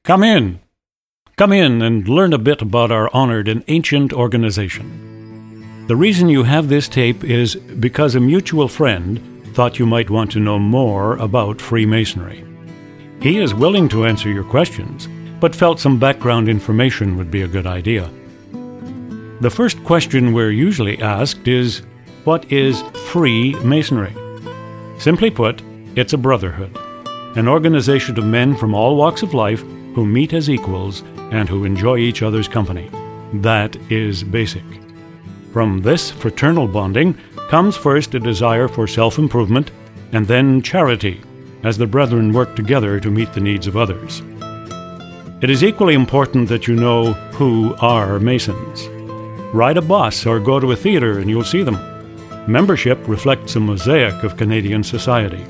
Come in. Come in and learn a bit about our honored and ancient organization. The reason you have this tape is because a mutual friend thought you might want to know more about Freemasonry. He is willing to answer your questions, but felt some background information would be a good idea. The first question we're usually asked is, what is Freemasonry? Simply put, it's a brotherhood, an organization of men from all walks of life who meet as equals and who enjoy each other's company. That is basic. From this fraternal bonding comes first a desire for self-improvement and then charity, as the brethren work together to meet the needs of others. It is equally important that you know who are Masons. Ride a bus or go to a theater and you'll see them. Membership reflects a mosaic of Canadian society.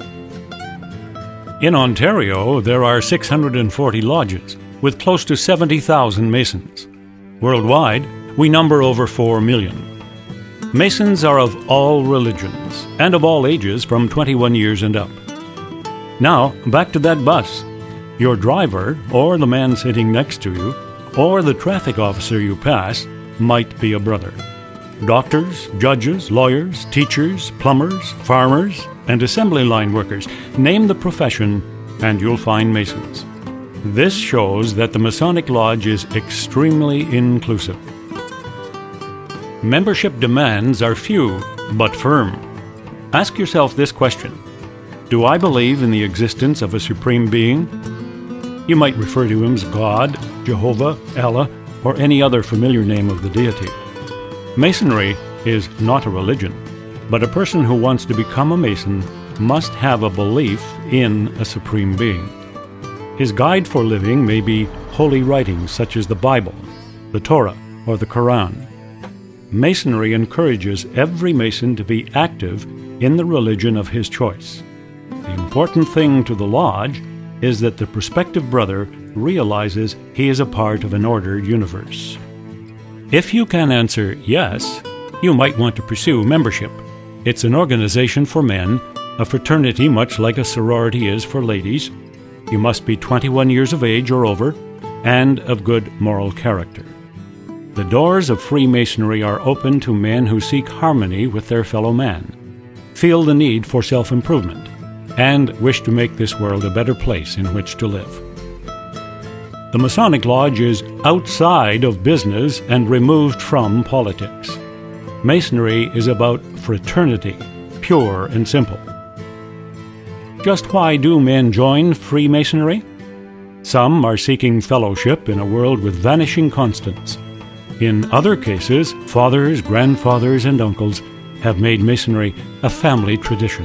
In Ontario, there are 640 lodges, with close to 70,000 Masons. Worldwide, we number over 4 million. Masons are of all religions, and of all ages from 21 years and up. Now, back to that bus. Your driver, or the man sitting next to you, or the traffic officer you pass, might be a brother. Doctors, judges, lawyers, teachers, plumbers, farmers, and assembly line workers. Name the profession, and you'll find Masons. This shows that the Masonic Lodge is extremely inclusive. Membership demands are few, but firm. Ask yourself this question: do I believe in the existence of a supreme being? You might refer to him as God, Jehovah, Allah, or any other familiar name of the deity. Masonry is not a religion, but a person who wants to become a Mason must have a belief in a supreme being. His guide for living may be holy writings such as the Bible, the Torah, or the Quran. Masonry encourages every Mason to be active in the religion of his choice. The important thing to the Lodge is that the prospective brother realizes he is a part of an ordered universe. If you can answer yes, you might want to pursue membership. It's an organization for men, a fraternity much like a sorority is for ladies. You must be 21 years of age or over, and of good moral character. The doors of Freemasonry are open to men who seek harmony with their fellow man, feel the need for self-improvement, and wish to make this world a better place in which to live. The Masonic Lodge is outside of business and removed from politics. Masonry is about fraternity, pure and simple. Just why do men join Freemasonry? Some are seeking fellowship in a world with vanishing constants. In other cases, fathers, grandfathers, and uncles have made Masonry a family tradition.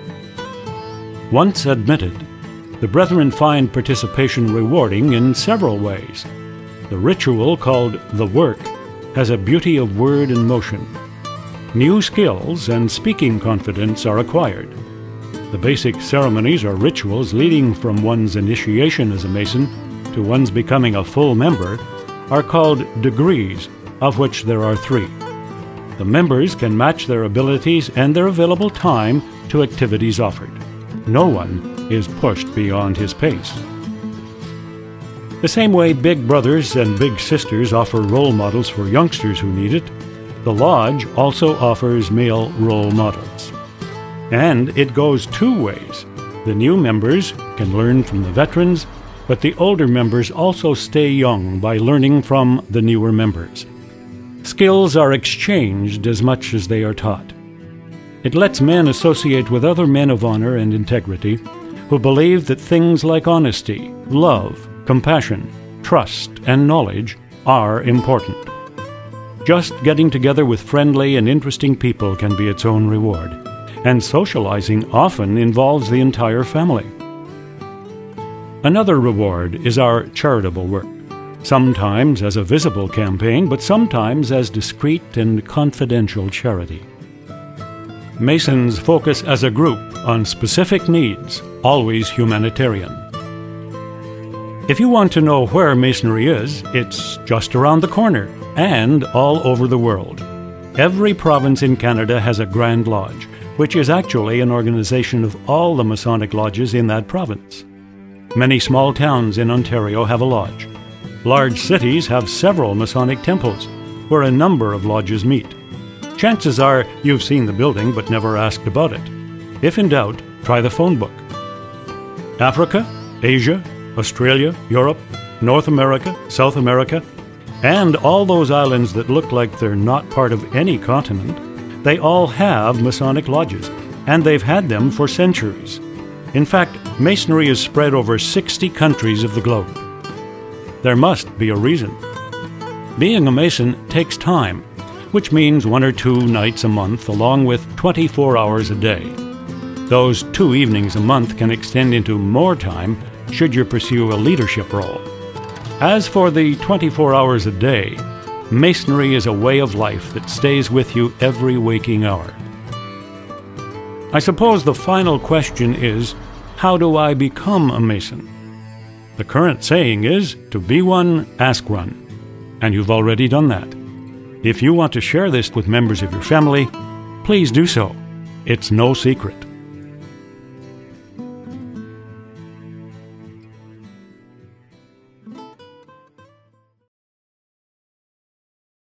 Once admitted, the brethren find participation rewarding in several ways. The ritual, called the work, has a beauty of word and motion. New skills and speaking confidence are acquired. The basic ceremonies or rituals leading from one's initiation as a Mason to one's becoming a full member are called degrees, of which there are 3. The members can match their abilities and their available time to activities offered. No one is pushed beyond his pace. The same way big brothers and big sisters offer role models for youngsters who need it, the Lodge also offers male role models. And it goes 2 ways. The new members can learn from the veterans, but the older members also stay young by learning from the newer members. Skills are exchanged as much as they are taught. It lets men associate with other men of honor and integrity who believe that things like honesty, love, compassion, trust, and knowledge are important. Just getting together with friendly and interesting people can be its own reward, and socializing often involves the entire family. Another reward is our charitable work, sometimes as a visible campaign, but sometimes as discreet and confidential charity. Masons focus as a group on specific needs, always humanitarian. If you want to know where Masonry is, it's just around the corner and all over the world. Every province in Canada has a Grand Lodge, which is actually an organization of all the Masonic lodges in that province. Many small towns in Ontario have a lodge. Large cities have several Masonic temples, where a number of lodges meet. Chances are you've seen the building but never asked about it. If in doubt, try the phone book. Africa, Asia, Australia, Europe, North America, South America, and all those islands that look like they're not part of any continent, they all have Masonic lodges, and they've had them for centuries. In fact, Masonry is spread over 60 countries of the globe. There must be a reason. Being a Mason takes time, which means 1 or 2 nights a month along with 24 hours a day. Those 2 evenings a month can extend into more time should you pursue a leadership role. As for the 24 hours a day, Masonry is a way of life that stays with you every waking hour. I suppose the final question is, how do I become a Mason? The current saying is, to be one, ask one. And you've already done that. If you want to share this with members of your family, please do so. It's no secret.